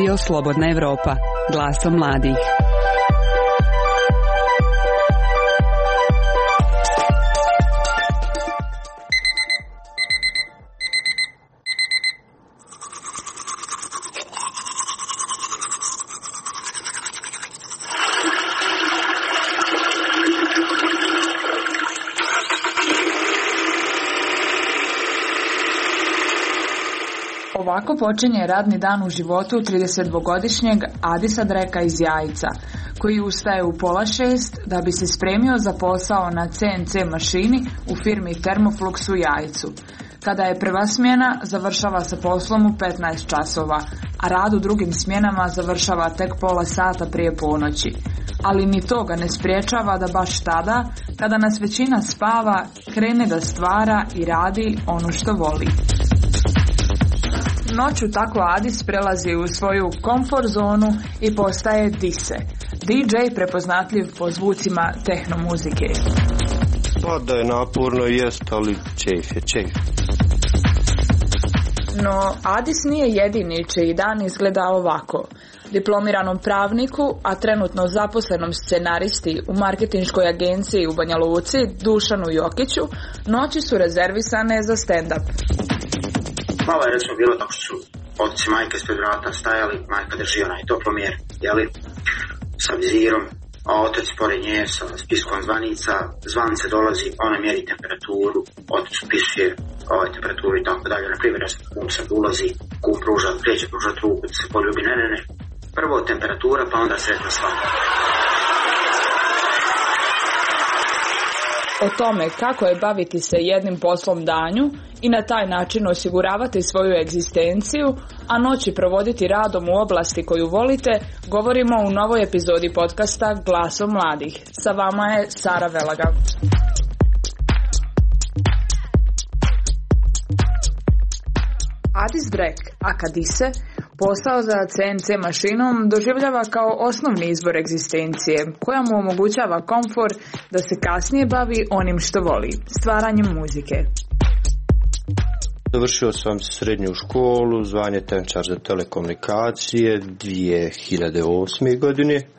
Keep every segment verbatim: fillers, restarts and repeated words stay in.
Radio Slobodna Evropa, glasom mladih. Ovako počinje radni dan u životu tridesetdvogodišnjeg Adisa Dreka iz Jajca, koji ustaje u pola šest da bi se spremio za posao na C N C mašini u firmi Thermoflux u Jajcu. Kada je prva smjena, završava sa poslom u petnaest časova, a rad u drugim smjenama završava tek pola sata prije ponoći. Ali ni to ga ne spriječava da baš tada, kada nas većina spava, krene da stvara i radi ono što voli. Noću tako Adis prelazi u svoju komfort zonu i postaje dise, D J prepoznatljiv po zvucima tehno muzike. Pa da je naporno jest, ali čejf je čejf. No Adis nije jedini čiji dan izgleda ovako. Diplomiranom pravniku, a trenutno zaposlenom scenaristi u marketinškoj agenciji u Banja Luci, Dušanu Jokiću, noći su rezervisane za stand-up. Malo je recimo bilo dok su otac i majka ispred vrata stajali, majka drži onaj toplomjer, jeli, sa vizirom, a otac pored nje sa spiskom zvanica, zvanice dolazi, ona mjeri temperaturu, otac upisuje ovaj temperaturu i tako dalje. Na primjer, kum sad ulazi, kum pruža, kreće pružati ruku, da se poljubi, ne, ne, ne. Prvo temperatura, pa onda sretna slava. O tome kako je baviti se jednim poslom danju i na taj način osiguravati svoju egzistenciju, a noći provoditi radom u oblasti koju volite, govorimo u novoj epizodi podcasta Glasom mladih. Sa vama je Sara Velaga. Adis Drek, aka Dise, posao za C N C mašinom doživljava kao osnovni izvor egzistencije, koja mu omogućava komfor da se kasnije bavi onim što voli, stvaranjem muzike. Završio sam srednju školu, zvanje tehničar za telekomunikacije dvije hiljade osme. godine. E,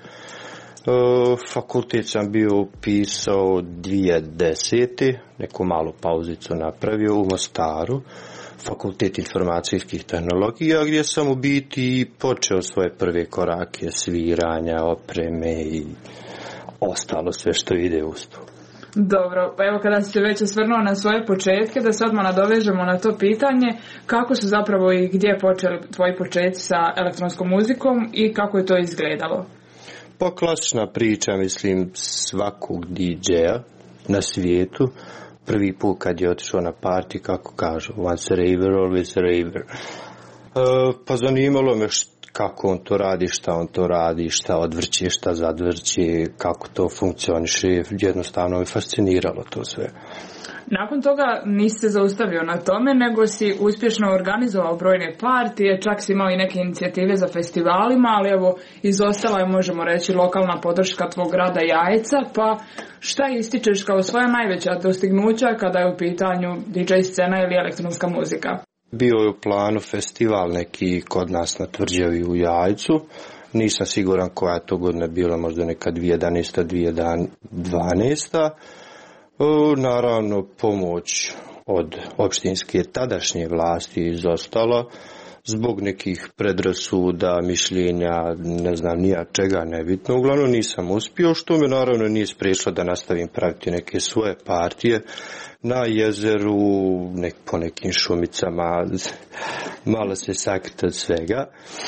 fakultet sam bio upisao dvije hiljade desete. Neku malu pauzicu napravio u Mostaru. Fakultet informacijskih tehnologija, gdje sam u biti počeo svoje prve korake sviranja, opreme i ostalo sve što ide uz to. Dobro, pa evo kada si se već osvrnuo na svoje početke, da sad nadovežemo na to pitanje, kako su zapravo i gdje počeli tvoji početci sa elektronskom muzikom i kako je to izgledalo? Pa klasična priča, mislim, svakog D J-a na svijetu. Prvi put kad je otišao na party, kako kažu, once a raver, always a raver. E, pa zanimalo me št, kako on to radi, šta on to radi, šta odvrće, šta zadvrće, kako to funkcioniše. Jednostavno me fasciniralo to sve. Nakon toga nisi se zaustavio na tome, nego si uspješno organizovao brojne partije, čak si imao i neke inicijative za festivalima, ali evo izostala je, možemo reći, lokalna podrška tvog grada Jajca, pa šta ističeš kao svoja najveća dostignuća kada je u pitanju D J scena ili elektronska muzika? Bio je u planu festival neki kod nas na Tvrđavi u Jajcu. Nisam siguran koja je to godina bila, možda neka dvije hiljade jedanaesta dvije hiljade dvanaesta. Naravno, pomoć od opštinske tadašnje vlasti izostala zbog nekih predrasuda, mišljenja, ne znam nija čega, nebitno. Uglavnom nisam uspio, što me naravno nije spriječilo da nastavim praviti neke svoje partije na jezeru, nek, po nekim šumicama, malo se sakriti od svega.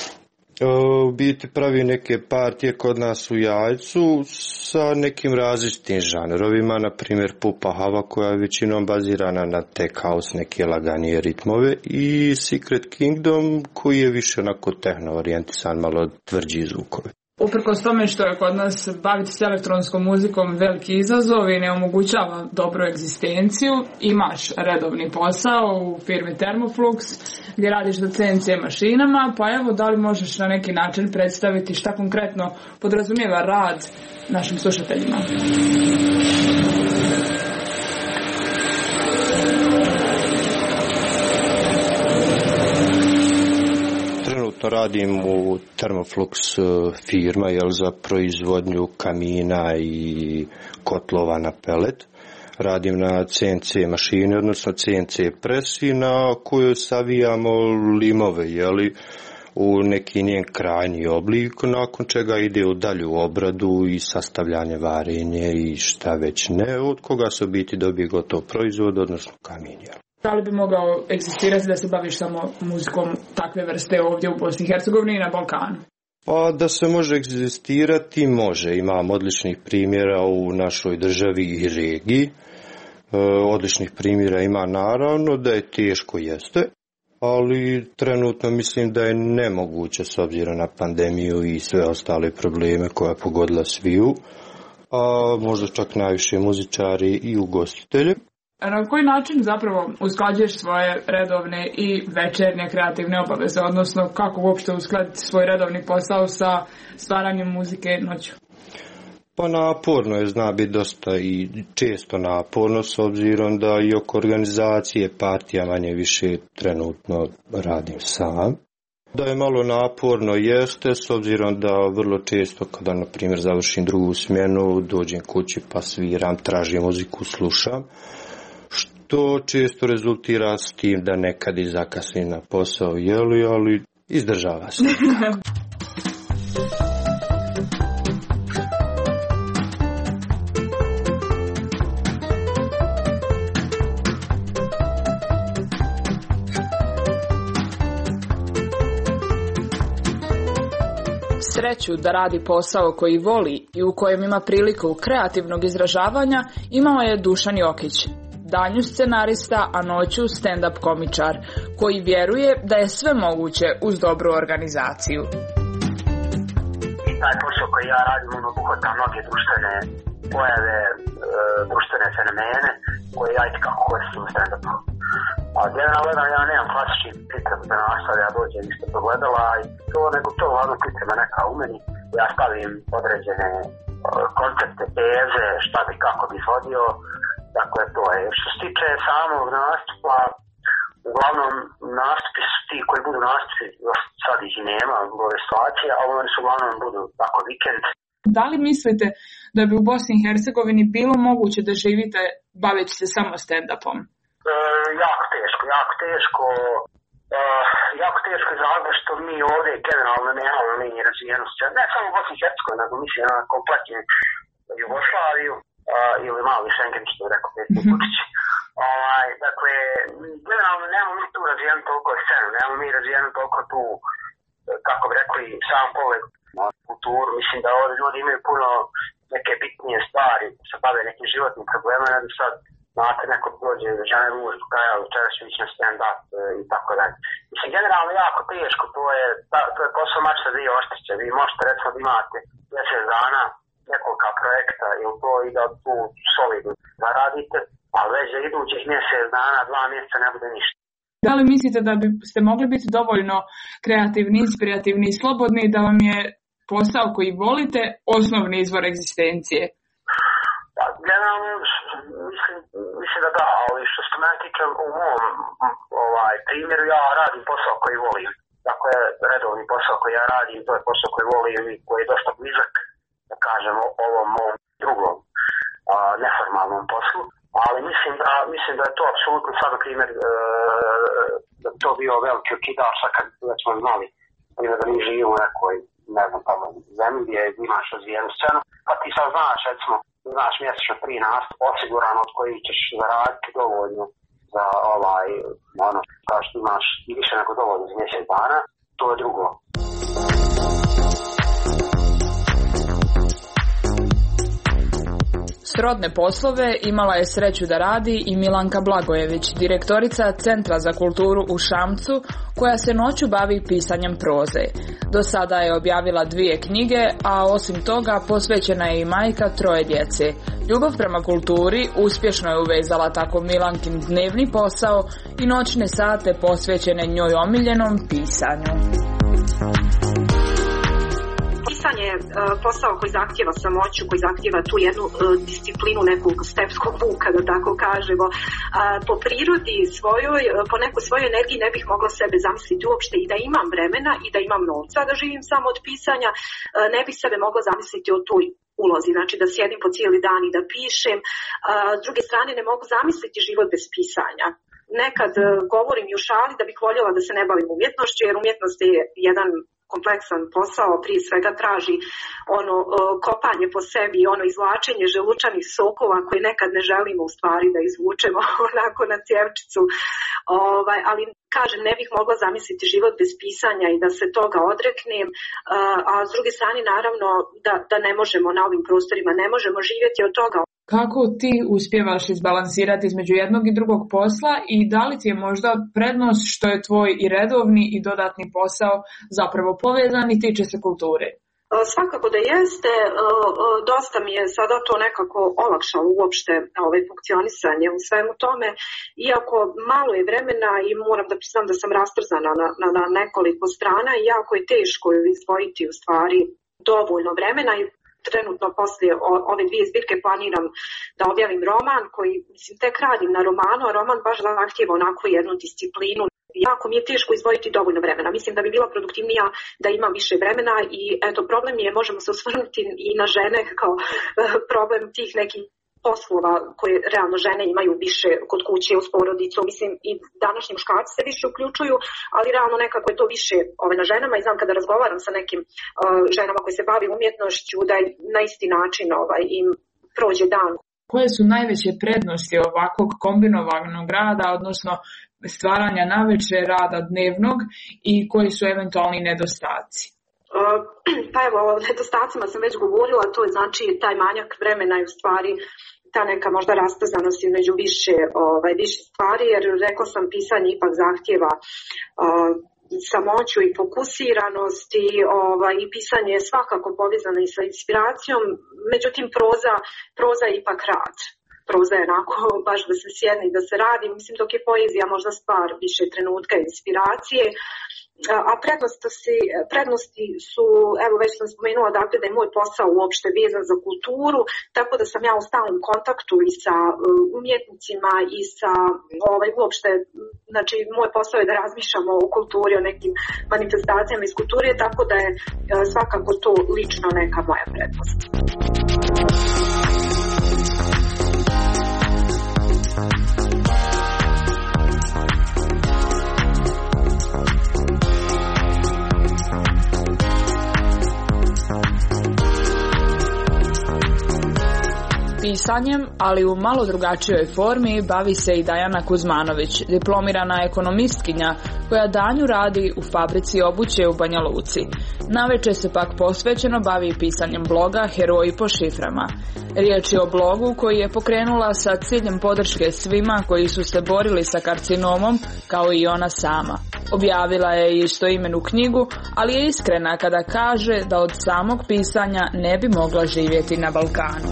U biti pravi neke partije kod nas u Jajcu sa nekim različitim žanrovima, na primjer Pupa Hava koja je većinom bazirana na tech house, neke laganije ritmove, i Secret Kingdom koji je više onako tehno orijentisan, malo tvrđi zvukovi. Uprkos tome što je kod nas baviti se elektronskom muzikom veliki izazov i ne omogućava dobru egzistenciju, imaš redovni posao u firmi Thermoflux gdje radiš na C N C mašinama, pa evo da li možeš na neki način predstaviti šta konkretno podrazumijeva rad našim slušateljima? Trenutno radim u Thermoflux firma jel, za proizvodnju kamina i kotlova na pelet. Radim na C N C mašini, odnosno C N C presi na kojoj savijamo limove jeli, u neki njen krajnji oblik, nakon čega ide u dalju obradu i sastavljanje, varenje i šta već ne, od koga se u biti dobije gotov proizvod, odnosno kamin. Jeli. Da li bi mogao egzistirati da se baviš samo muzikom takve vrste ovdje u Bosni i Hercegovini i na Balkanu? Pa da se može egzistirati, može. Imam odličnih primjera u našoj državi i regiji. E, odličnih primjera ima naravno, da je teško jeste, ali trenutno mislim da je nemoguće s obzirom na pandemiju i sve ostale probleme koje je pogodila sviju, a možda čak najviše muzičari i ugostitelji. Na koji način zapravo usklađuješ svoje redovne i večernje kreativne obaveze, odnosno kako uopšte uskladiti svoj redovni posao sa stvaranjem muzike noću? Pa naporno je, zna biti dosta i često naporno s obzirom da i oko organizacije partija manje više trenutno radim sam. Da je malo naporno jeste s obzirom da vrlo često kada na primjer završim drugu smjenu dođem kući pa sviram, tražim muziku, slušam. To često rezultira s tim da nekad i zakasnim na posao, jeli, ali izdržava se. Sreću da radi posao koji voli i u kojem ima priliku kreativnog izražavanja imao je Dušan Jokić. Danju scenarista, a noću stand-up komičar, koji vjeruje da je sve moguće uz dobru organizaciju. I taj posao koji ja radim, on obuhvata mnoge društvene pojave, e, društvene fenomene, koje ja i kako koristim u stand-upu. A generalno ja nemam klasični priprem za nastav, ja dođem isto pogledala i to, nego to uglavnom priprema neka u meni. Ja stavim određene e, koncepte, teze, šta bi kako bi izvodio. Dakle, to je. Što se tiče samog nastupa, uglavnom nastupi su ti koji budu nastupi, sad ih i nema, ove situacije, ali oni su uglavnom budu tako vikend. Da li mislite da bi u Bosni i Hercegovini bilo moguće da živite baveći se samo stand-upom? E, jako teško, jako teško. E, jako teško iz razloga što mi ovdje generalno nemamo mi razvijenosti. Ne samo u Bosni i Hercegovini, nego mislim na kompletnu Jugoslaviju. Uh, ili mali Schengen, što je rekao Petko Vučić. Ovaj, dakle, generalno nemamo mi tu razvijenu toliko scenu, nemamo mi razvijenu toliko tu, kako bi rekli, sam pogled na kulturu. Mislim da ovdje ljudi imaju puno neke bitnije stvari, se bave nekim životnim problemima, da sad, znate, neko dođe, žene mužu, kaja, večera ću ići na stand-up i tako dalje. Mislim, generalno jako teško, to je, to je posao mačka dvije oštrice. Vi možete, recimo, da imate mjesec dana nekoliko projekta ili to i da tu solidno zaradite, ali već za idućih mjesec dana, dva mjeseca ne bude ništa. Da li mislite da biste mogli biti dovoljno kreativni, inspirativni i slobodni da vam je posao koji volite osnovni izvor egzistencije? Pa, generalno, mislim, mislim da da, ali što se mene tiče u mom ovaj, primjeru, ja radim posao koji volim. Dakle, redovni posao koji ja radim, to je posao koji volim i koji je dosta blizak, da kažemo, ovom mom drugom a, neformalnom poslu, ali mislim da, mislim da je to apsolutno sad, na primjer, e, da to bio veliki okidač, sad kad smo znali, da mi živimo u nekoj, ne znam, tamo zemlji gdje imaš razvijenu scenu, pa ti sad znaš, recimo, znaš mjesečno tri nastup osigurano od kojih ćeš zaraditi dovoljno za ovaj, ono, kao što imaš više nego dovoljno za mjesec dana, to je drugo. Srodne poslove imala je sreću da radi i Milanka Blagojević, direktorica Centra za kulturu u Šamcu, koja se noću bavi pisanjem proze. Do sada je objavila dvije knjige, a osim toga posvećena je i majka troje djece. Ljubav prema kulturi uspješno je uvezala tako Milankin dnevni posao i noćne sate posvećene njoj omiljenom pisanju. pisanje je posao koji zahtjeva samoću, koji zahtjeva tu jednu disciplinu nekog stepskog vuka, da tako kažemo. Po prirodi svojoj, po nekoj svojoj energiji ne bih mogla sebe zamisliti uopšte i da imam vremena i da imam novca da živim samo od pisanja, ne bih sebe mogla zamisliti o toj ulozi, znači da sjedim po cijeli dan i da pišem. S druge strane ne mogu zamisliti život bez pisanja. Nekad govorim i u šali da bih voljela da se ne bavim umjetnošću, jer umjetnost je jedan kompleksan posao, prije svega traži ono kopanje po sebi, ono izvlačenje želučanih sokova koje nekad ne želimo u stvari da izvučemo onako na cjevčicu. Ovaj, ali kažem, ne bih mogla zamisliti život bez pisanja i da se toga odreknem, a s druge strane naravno da, da ne možemo na ovim prostorima, ne možemo živjeti od toga. Kako ti uspijevaš izbalansirati između jednog i drugog posla i da li ti je možda prednost što je tvoj i redovni i dodatni posao zapravo povezan i tiče se kulture? Svakako da jeste, dosta mi je sada to nekako olakšalo uopšte ovaj funkcionisanje u svemu tome, iako malo je vremena i moram da priznam da sam rastrzana na, na, na nekoliko strana i jako je teško izdvojiti u stvari dovoljno vremena i trenutno poslije ove dvije zbirke planiram da objavim roman koji, mislim, tek radim na romanu, a roman baš zahtijeva onako jednu disciplinu. Jako mi je teško izdvojiti dovoljno vremena. Mislim da bi bila produktivnija da imam više vremena i eto, problem je, možemo se osvrnuti i na žene kao problem tih nekih poslova koje realno žene imaju više kod kuće uz porodicu. Mislim i današnji muškarci se više uključuju, ali realno nekako je to više ove na ženama i znam kada razgovaram sa nekim uh, ženama koje se bavi umjetnošću da je na isti način ovaj, im prođe dan. Koje su najveće prednosti ovakvog kombinovanog rada, odnosno stvaranja navečer, rada dnevnog i koji su eventualni nedostaci? Uh, pa evo, o nedostacima sam već govorila, to je znači taj manjak vremena i u stvari ta neka možda rastazanost između više, ovaj, više stvari, jer rekla sam pisanje ipak zahtjeva uh, samoću i fokusiranost i, ovaj, i pisanje je svakako povezano i sa inspiracijom, međutim proza, proza je ipak rad. Proza je onako baš da se sjedne i da se radi, mislim dok je poezija možda stvar više trenutka inspiracije. A prednosti, prednosti su, evo već sam spomenula dakle da je moj posao uopšte vezan za kulturu, tako da sam ja u stalnom kontaktu i sa umjetnicima i sa ovaj, uopšte, znači moj posao je da razmišljamo o kulturi, o nekim manifestacijama iz kulture, tako da je svakako to lično neka moja prednost. Pisanjem, ali u malo drugačijoj formi, bavi se i Dajana Kuzmanović, diplomirana ekonomistkinja koja danju radi u fabrici obuće u Banja Luci. Naveče se pak posvećeno bavi pisanjem bloga Heroji po šiframa. Riječ je o blogu koji je pokrenula sa ciljem podrške svima koji su se borili sa karcinomom, kao i ona sama. Objavila je istoimenu knjigu, ali je iskrena kada kaže da od samog pisanja ne bi mogla živjeti na Balkanu.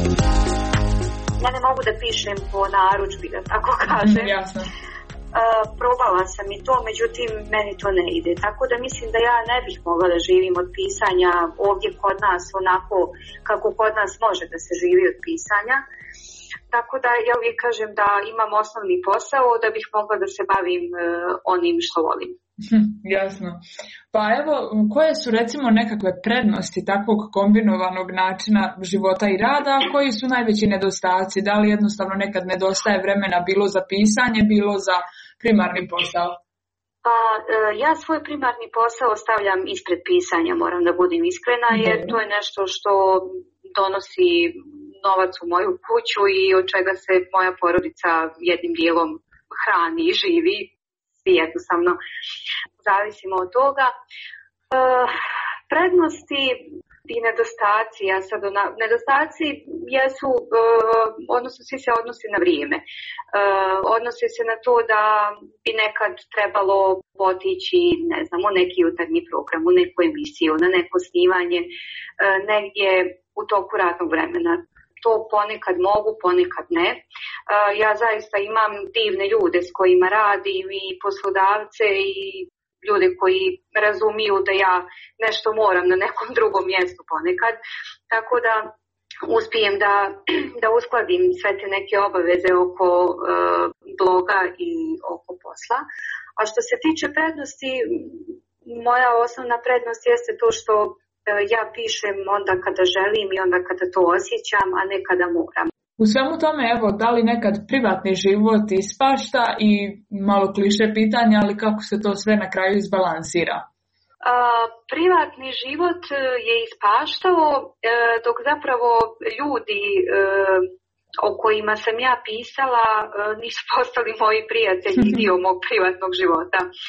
Ja ne mogu da pišem po narudžbi, da tako kažem. Jasno. Uh, probala sam i to, međutim meni to ne ide. Tako da mislim da ja ne bih mogla da živim od pisanja ovdje kod nas onako kako kod nas može da se živi od pisanja. Tako da ja uvijek kažem da imam osnovni posao da bih mogla da se bavim uh, onim što volim. Jasno. Pa evo, koje su recimo nekakve prednosti takvog kombinovanog načina života i rada, a koji su najveći nedostaci? Da li jednostavno nekad nedostaje vremena bilo za pisanje, bilo za primarni posao? Pa ja svoj primarni posao stavljam ispred pisanja, moram da budem iskrena, jer to je nešto što donosi novac u moju kuću i od čega se moja porodica jednim dijelom hrani i živi. Jednostavno zavisimo od toga. E, prednosti i nedostaci, ja sad ona, nedostaci jesu, e, odnosno svi se odnosi na vrijeme. E, odnosi se na to da bi nekad trebalo otići, ne znam, u neki jutarnji program, u neku emisiju, na neko snimanje, e, negdje u toku radnog vremena. To ponekad mogu, ponekad ne. Ja zaista imam divne ljude s kojima radim i poslodavce i ljude koji razumiju da ja nešto moram na nekom drugom mjestu ponekad, tako da uspijem da, da uskladim sve te neke obaveze oko uh, bloga i oko posla. A što se tiče prednosti, moja osnovna prednost jeste to što uh, ja pišem onda kada želim i onda kada to osjećam, a ne kada moram. U svemu tome, evo, da li nekad privatni život ispašta i malo kliše pitanja, ali kako se to sve na kraju izbalansira? A, privatni život je ispaštao, e, dok zapravo ljudi e, o kojima sam ja pisala e, nisu postali moji prijatelji i dio mog privatnog života. E,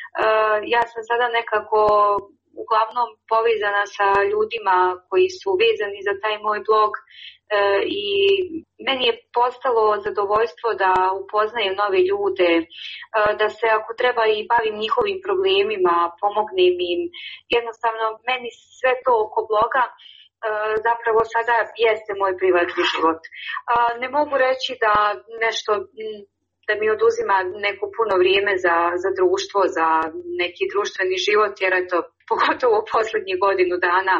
ja sam sada nekako uglavnom povezana sa ljudima koji su vezani za taj moj blog e, i meni je postalo zadovoljstvo da upoznajem nove ljude, e, da se ako treba i bavim njihovim problemima, pomognem im. Jednostavno, meni sve to oko bloga e, zapravo sada jeste moj privatni život. E, ne mogu reći da nešto da mi oduzima neko puno vrijeme za, za društvo, za neki društveni život, jer eto, pogotovo u posljednjih godinu dana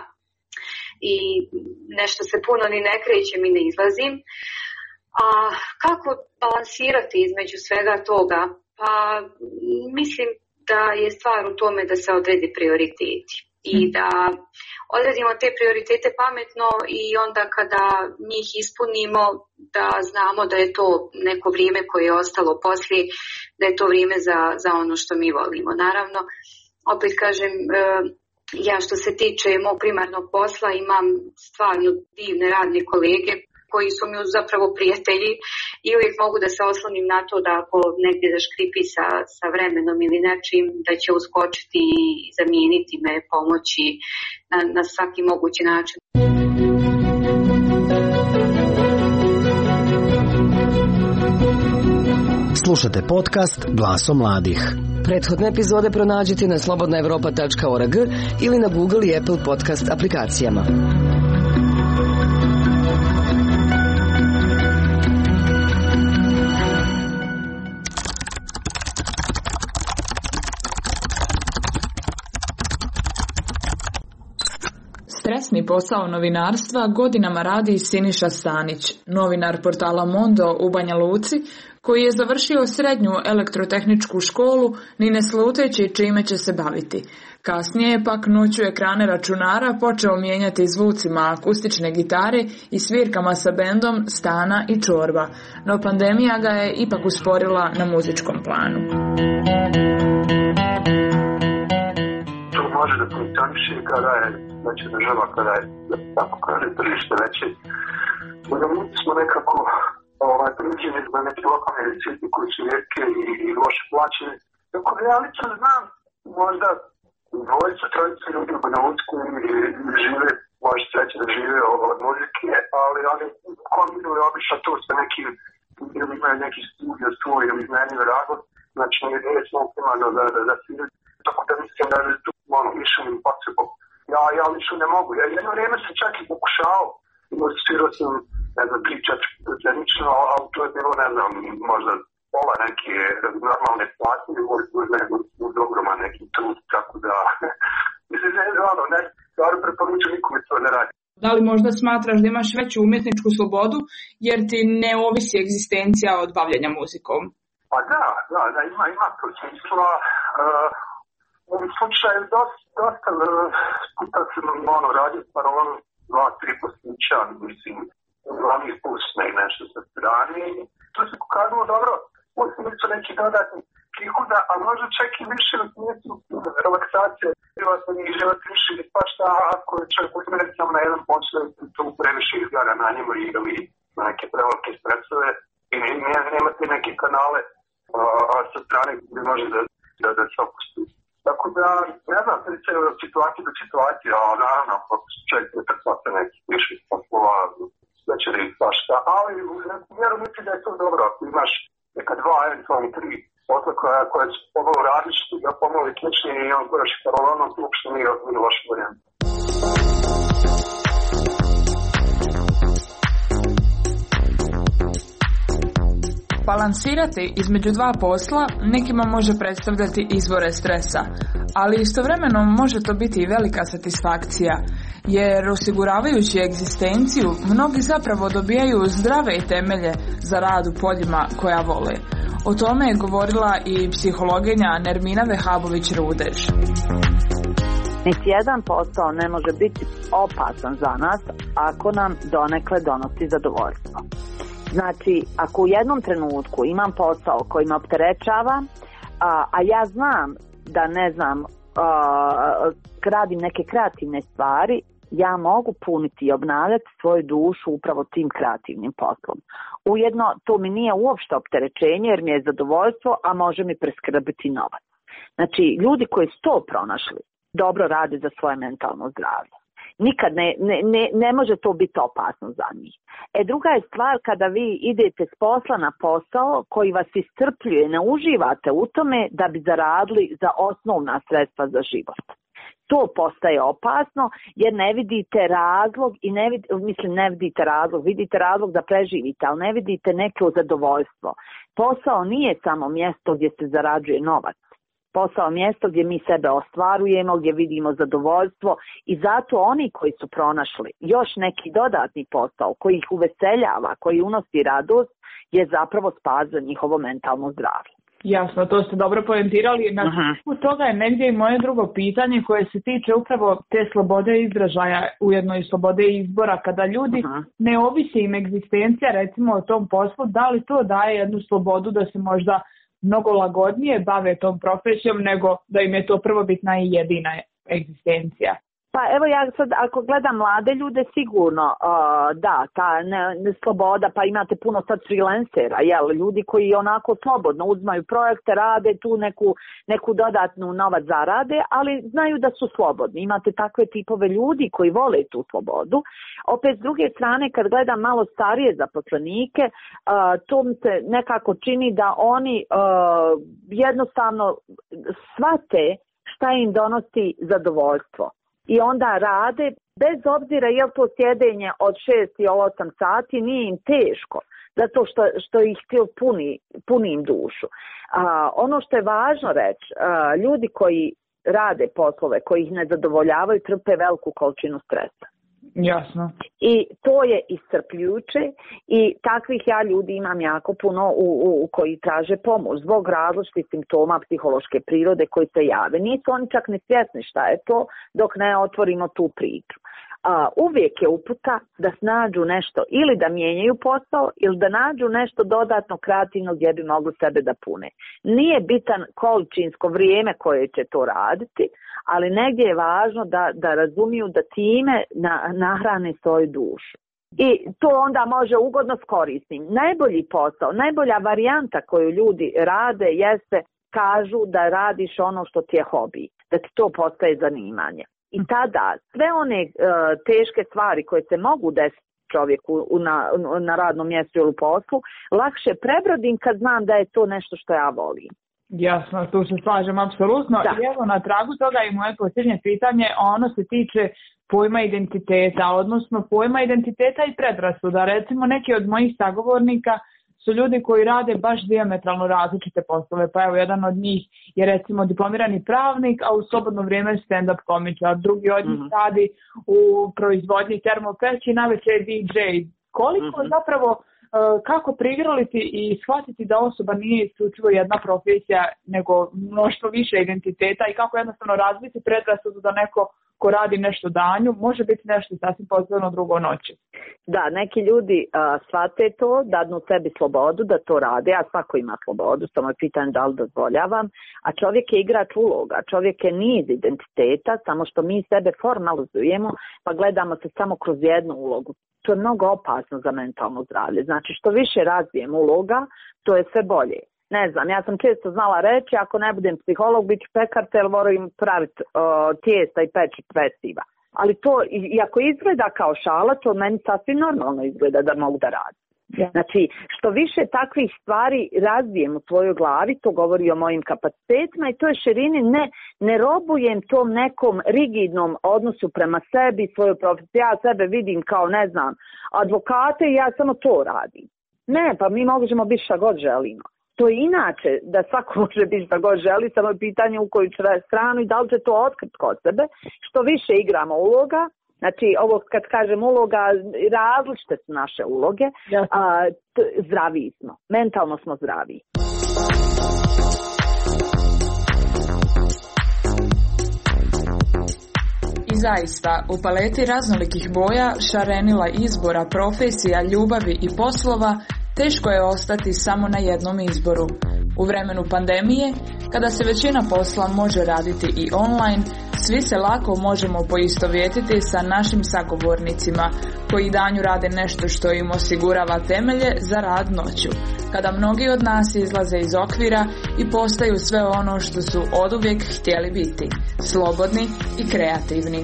i nešto se puno ni ne krećem i ne izlazim. A kako balansirati između svega toga? Pa mislim da je stvar u tome da se odredi prioriteti i da odredimo te prioritete pametno i onda kada njih ispunimo da znamo da je to neko vrijeme koje je ostalo poslije, da je to vrijeme za, za ono što mi volimo. Naravno, opet kažem, ja što se tiče mog primarnog posla imam stvarno divne radne kolege koji su mi zapravo prijatelji i uvijek mogu da se oslonim na to da ako negdje zaškripi sa, sa vremenom ili nečim, da će uskočiti i zamijeniti me, pomoći na, na svaki mogući način. Slušate podcast Glaso mladih. Prethodne epizode pronađite na slobodna evropa tačka org ili na Google i Apple podcast aplikacijama. Stresni posao novinarstva godinama radi Siniša Stanić, novinar portala Mondo u Banja Luci, koji je završio srednju elektrotehničku školu ni ne sluteći čime će se baviti. Kasnije je pak noću ekrane računara počeo mijenjati zvucima akustične gitare i svirkama sa bendom Stana i Čorba, no pandemija ga je ipak usporila na muzičkom planu. To može da funkcioniše kada je znači država, kada je tako kaže tržište veće. U Domici smo nekako ovaj, priđeni na neke lokalne recite koji su rijetke i, i loše plaćene. Tako da ja lično znam, možda dvojica, trojica ljudi u Banja Luci koji žive, može se reći da žive od muzike, ali oni kombinuju obično to sa nekim, ili imaju neki studio svoj ili iznajmljiv razlog, znači nije smo primarno da, da, da sviraju. Tako da mislim da je tu ono, mišljenim potrebom. Ja, ja lično ne mogu. Ja jedno vrijeme sam čak i pokušao, svirao sam, ne znam, tri, četiri lično, ali to je bilo, ne znam, možda pola neke normalne platne, nego uz ogroman neki trud, tako da, mislim, ne, ono, ne, stvarno preporučujem nikome to ne radi. Da li možda smatraš da imaš veću umjetničku slobodu, jer ti ne ovisi egzistencija od bavljenja muzikom? Pa da, da, da, ima, ima to smisla. Uh, u ovom slučaju dosta, dosta puta sam ono, radio paralelno dva, tri poslića, mislim, glavnih pusne i nešto sa strane. To se pokazalo dobro, osim su neki dodatni prihoda, a možda čak i više u smislu relaksacije, životno i život više pa šta ako je čovjek usmeren samo na jedan posao, to previše izgara na njemu ili na neke prevelike stresove i ne, ne, nemate neke kanale a, a sa strane gdje može da, da, da se opusti. Tako da, ne znam, se od situacije do situacije, a naravno, ako čovjek ne pretvate neki više poslova, večeri i svašta, ali u neku mjeru mislim da je to dobro, ako imaš neka dva, eventualni tri posla koja, koja su pomalo različiti, da pomalo i ključni i on koraš paralelno, to uopšte nije, nije loša varijanta. Balansirati između dva posla nekima može predstavljati izvore stresa, ali istovremeno može to biti i velika satisfakcija, jer osiguravajući egzistenciju mnogi zapravo dobijaju zdrave temelje za rad u poljima koja vole. O tome je govorila i psihologinja Nermina Vehabović-Rudež. Niti jedan posao ne može biti opasan za nas ako nam donekle donosi zadovoljstvo. Znači, ako u jednom trenutku imam posao koji me opterećava, a, a ja znam da ne znam, a, radim neke kreativne stvari, ja mogu puniti i obnavljati svoju dušu upravo tim kreativnim poslom. Ujedno, to mi nije uopšte opterećenje jer mi je zadovoljstvo, a može mi preskrbiti novac. Znači, ljudi koji su to pronašli, dobro rade za svoje mentalno zdravlje. Nikad ne, ne, ne, ne može to biti opasno za njih. E druga je stvar kada vi idete s posla na posao koji vas iscrpljuje, ne uživate u tome da bi zaradili za osnovna sredstva za život. To postaje opasno jer ne vidite razlog i ne vid, mislim ne vidite razlog, vidite razlog da preživite, ali ne vidite neko zadovoljstvo. Posao nije samo mjesto gdje se zarađuje novac. Posao mjesto gdje mi sebe ostvarujemo, gdje vidimo zadovoljstvo i zato oni koji su pronašli još neki dodatni posao koji ih uveseljava, koji unosi radost, je zapravo spas za njihovo mentalno zdravlje. Jasno, to ste dobro poentirali. Na uh-huh. toga je negdje i moje drugo pitanje koje se tiče upravo te slobode izražaja, ujedno i slobode izbora. Kada ljudi uh-huh. ne ovisi im egzistencija recimo o tom poslu, da li to daje jednu slobodu da se možda mnogo lagodnije bave tom profesijom nego da im je to prvobitna i jedina egzistencija? Pa evo ja sad ako gledam mlade ljude sigurno uh, da, ta ne, ne sloboda, pa imate puno sad freelancera, jel, ljudi koji onako slobodno uzmaju projekte, rade tu neku, neku dodatnu novac zarade, ali znaju da su slobodni. Imate takve tipove ljudi koji vole tu slobodu. Opet s druge strane kad gledam malo starije zaposlenike, uh, to mi se nekako čini da oni uh, jednostavno shvate šta im donosi zadovoljstvo. I onda rade, bez obzira je li to sjedenje od šest i osam sati, nije im teško, zato što, što ih puni, puni im dušu. A, ono što je važno reći, a, ljudi koji rade poslove, koji ih ne zadovoljavaju, trpe veliku količinu stresa. Jasno. I to je iscrpljujuće i takvih ja ljudi imam jako puno u, u, koji traže pomoć zbog različitih simptoma psihološke prirode koji se jave. Nisu oni čak ni svjesni šta je to dok ne otvorimo tu priču. A, uvijek je uputa da snađu nešto ili da mijenjaju posao ili da nađu nešto dodatno kreativno gdje bi mogli sebe da pune. Nije bitan količinsko vrijeme koje će to raditi, ali negdje je važno da, da razumiju da time na, nahrane svoju dušu. I to onda može ugodno s korisnim. Najbolji posao, najbolja varijanta koju ljudi rade jeste kažu da radiš ono što ti je hobi, da ti to postaje zanimanje. I tada sve one uh, teške stvari koje se mogu desiti čovjeku u, na, na radnom mjestu ili u poslu, lakše prebrodim kad znam da je to nešto što ja volim. Jasno, tu se slažem apsolutno. Da. I evo na tragu toga i moje posljednje pitanje, ono se tiče pojma identiteta, odnosno pojma identiteta i predrasuda. Recimo neki od mojih sagovornika su ljudi koji rade baš dijametralno različite poslove, pa evo jedan od njih je recimo diplomirani pravnik, a u slobodno vrijeme stand-up komičar, drugi od njih mm-hmm. radi u proizvodnji termopeći, navečer je D J. Koliko mm-hmm. zapravo, kako prigrliti i shvatiti da osoba nije isključivo jedna profesija, nego mnoštvo više identiteta i kako jednostavno razviti predrasudu da neko ko radi nešto danju, može biti nešto sasvim posebno drugo noći. Da, neki ljudi uh, shvate to, dadnu sebi slobodu da to rade, a svako ima slobodu, samo je pitanje da li dozvoljavam, a čovjek je igrač uloga, čovjek je niz identiteta, samo što mi sebe formalizujemo, pa gledamo se samo kroz jednu ulogu. To je mnogo opasno za mentalno zdravlje. Znači što više razvijem uloga, to je sve bolje. Ne znam, ja sam često znala reći, ako ne budem psiholog, bit ću pekarca jer moram praviti uh, tijesta i peći peciva. Ali to, iako izgleda kao šala, to meni sasvim normalno izgleda da mogu da radim. Ja. Znači, što više takvih stvari razvijem u svojoj glavi, to govori o mojim kapacitetima i to je širini, ne, ne robujem tom nekom rigidnom odnosu prema sebi, svoju profesiju. Ja sebe vidim kao, ne znam, advokate i ja samo to radim. Ne, pa mi možemo biti šta god želimo. To je inače, da svako može biti šta god želi, samo je pitanje u koju stranu i da li će to otkriti kod sebe. Što više igramo uloga, znači ovo kad kažem uloga, različite su naše uloge, a, t, zdraviji smo, mentalno smo zdraviji. I zaista, u paleti raznolikih boja, šarenila izbora, profesija, ljubavi i poslova, teško je ostati samo na jednom izboru. U vremenu pandemije, kada se većina posla može raditi i online, svi se lako možemo poistovjetiti sa našim sagovornicima, koji danju rade nešto što im osigurava temelje za rad noću, kada mnogi od nas izlaze iz okvira i postaju sve ono što su oduvijek htjeli biti, slobodni i kreativni.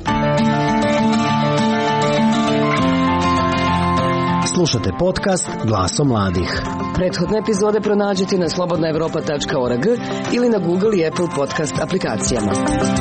Slušate podcast Glasom mladih. Prethodne epizode pronađite na slobodna evropa tačka org ili na Google i Apple podcast aplikacijama.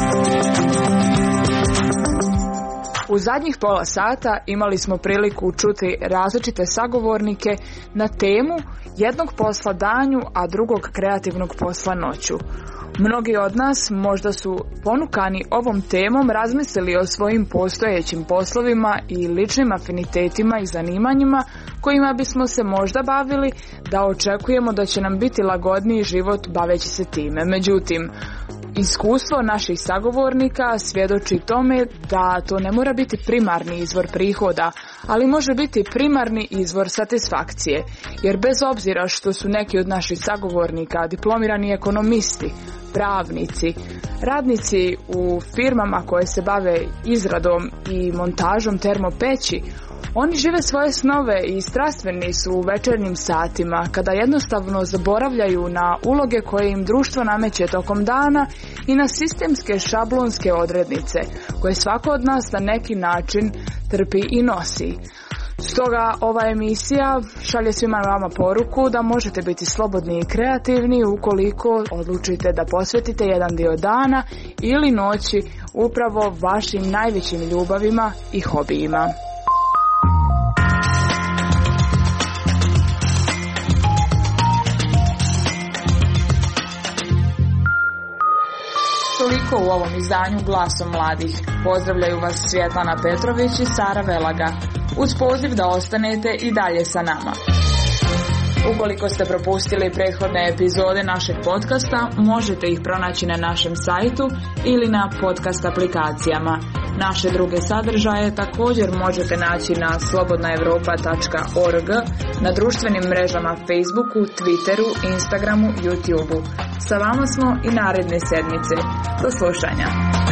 U zadnjih pola sata imali smo priliku čuti različite sagovornike na temu jednog posla danju, a drugog kreativnog posla noću. Mnogi od nas možda su ponukani ovom temom razmislili o svojim postojećim poslovima i ličnim afinitetima i zanimanjima kojima bismo se možda bavili, da očekujemo da će nam biti lagodniji život baveći se time. Međutim, iskustvo naših sagovornika svjedoči tome da to ne mora biti primarni izvor prihoda, ali može biti primarni izvor satisfakcije, jer bez obzira što su neki od naših sagovornika diplomirani ekonomisti, pravnici, radnici u firmama koje se bave izradom i montažom termopeći, oni žive svoje snove i strastveni su u večernjim satima, kada jednostavno zaboravljaju na uloge koje im društvo nameće tokom dana i na sistemske šablonske odrednice, koje svako od nas na neki način trpi i nosi. Stoga ova emisija šalje svima vama poruku da možete biti slobodni i kreativni ukoliko odlučite da posvetite jedan dio dana ili noći upravo vašim najvećim ljubavima i hobijima. Toliko u ovom izdanju Glasom mladih. Pozdravljaju vas Svjetlana Petrović i Sara Velaga, uz poziv da ostanete i dalje sa nama. Ukoliko ste propustili prethodne epizode našeg podcasta, možete ih pronaći na našem sajtu ili na podcast aplikacijama. Naše druge sadržaje također možete naći na slobodna evropa tačka org, na društvenim mrežama Facebooku, Twitteru, Instagramu, YouTubeu. Sa vama smo i naredne sedmice. Do slušanja.